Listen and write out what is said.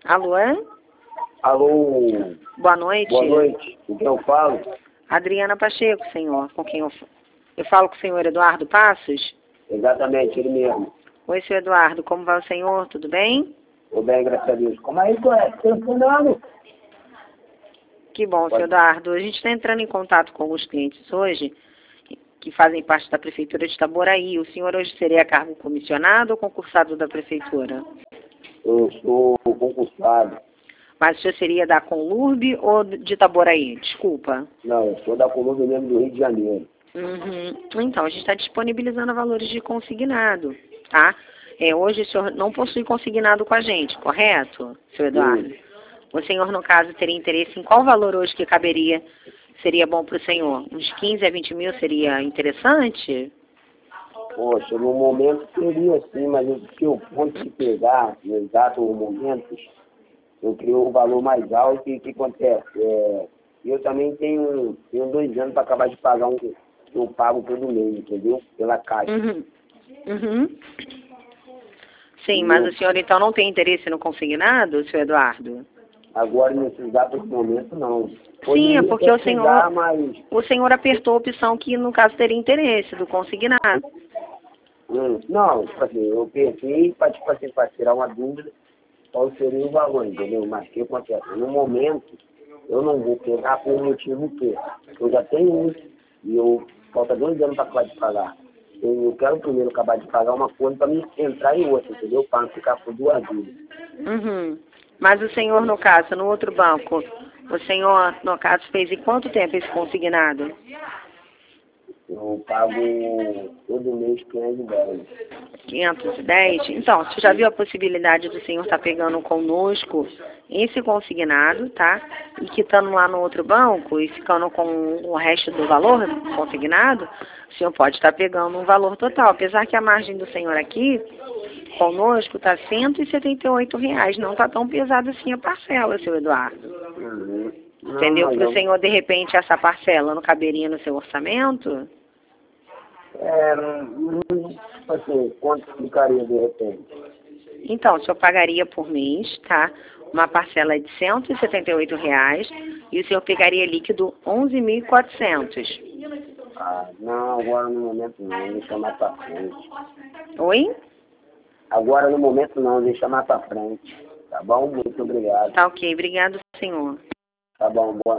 Alô? Alô? Boa noite. Boa noite. Com quem eu falo? Adriana Pacheco, senhor. Com quem eu falo com o senhor Eduardo Passos? Exatamente, ele mesmo. Oi, senhor Eduardo. Como vai o senhor? Tudo bem? Tudo bem, graças a Deus. Como é isso? É telefonando? Que bom, senhor Eduardo. A gente está entrando em contato com alguns clientes hoje que fazem parte da Prefeitura de Itaboraí. O senhor hoje seria cargo comissionado ou concursado da Prefeitura? Eu sou concursado. Mas o senhor seria da Conlurb ou de Itaboraí? Desculpa. Não, eu sou da Colômbia mesmo do Rio de Janeiro. Uhum. Então, a gente está disponibilizando valores de consignado, tá? Hoje o senhor não possui consignado com a gente, correto, senhor Eduardo? O senhor, no caso, teria interesse em qual valor hoje que caberia, seria bom para o senhor? Uns 15 a 20 mil seria interessante? Poxa, no momento seria sim, mas se eu fosse pegar no exato momento, eu crio um valor mais alto e o que acontece? Eu também tenho 2 anos para acabar de pagar que eu pago todo mês, entendeu? Pela Caixa. Uhum. Sim, mas o senhor então não tem interesse no consignado, senhor Eduardo? Agora, nesse exato momento, não. Sim, é porque o senhor Mas... apertou a opção que, no caso, teria interesse do consignado. Não, tipo assim, eu pensei para tirar uma dúvida qual seria o valor, entendeu? Mas o que acontece? No momento, eu não vou pegar por motivo que eu já tenho um e falta 2 anos para acabar de pagar. Eu quero primeiro acabar de pagar uma coisa para me entrar em outra, entendeu? Para não ficar com 2 dívidas. Mas o senhor, no caso, no outro banco, o senhor, no caso, fez em quanto tempo esse consignado? Eu pago todo mês 510. 510? Então, você já viu a possibilidade do senhor estar pegando conosco esse consignado, tá? E quitando lá no outro banco e ficando com o resto do valor consignado, o senhor pode estar pegando um valor total. Apesar que a margem do senhor aqui, conosco, está R$ 178. Não está tão pesado assim a parcela, seu Eduardo. Entendeu? Para o senhor, de repente, essa parcela não caberia no seu orçamento? Tipo assim, quanto ficaria de repente? Então, o senhor pagaria por mês, tá? Uma parcela de R$ 178 e o senhor pegaria líquido 11.400. Não, agora no momento não, deixa mais pra frente. Oi? Agora no momento não, deixa mais pra frente. Tá bom? Muito obrigado. Tá ok, obrigado, senhor. Tá bom, boa